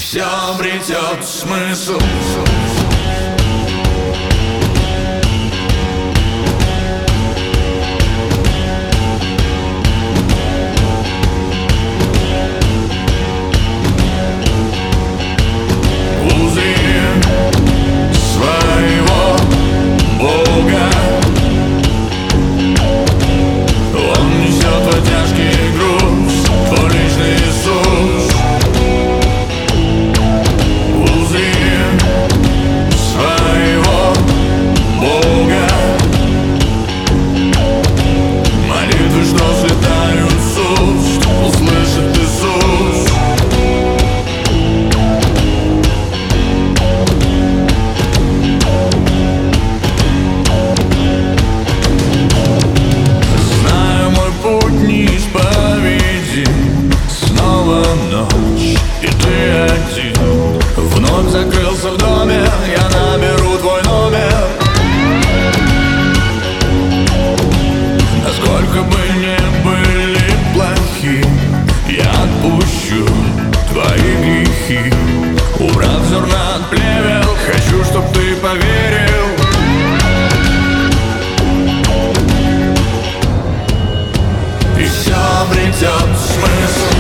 Все обретет смысл. Вновь закрылся в доме, я наберу твой номер. Насколько бы не были плохи, я отпущу твои грехи. Убрав зерна от плевел, хочу, чтоб ты поверил. И все обретет смысл.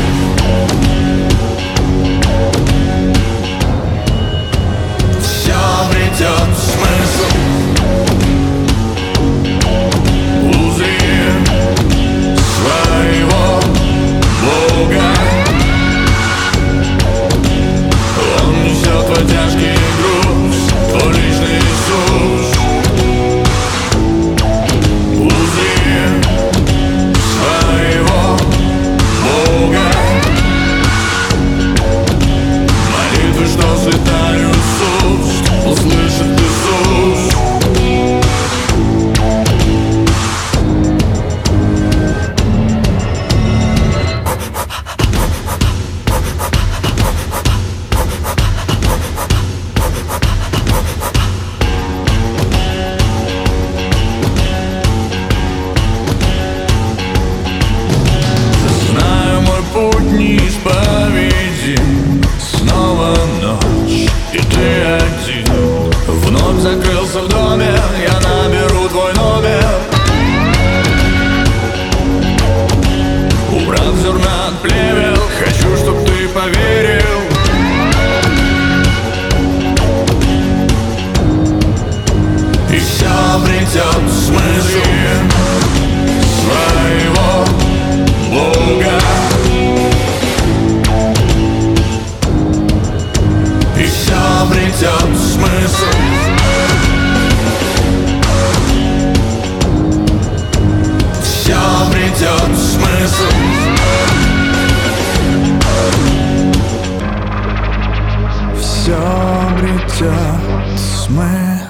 Путь неисповедим, снова ночь, и ты один. Вновь закрылся в доме, я наберу твой номер. Убрав зерна от плевел, хочу, чтоб ты поверил. И все обретет смысл. Своего Бога обретет смысл. Все обретет смысл. Все обретет смысл.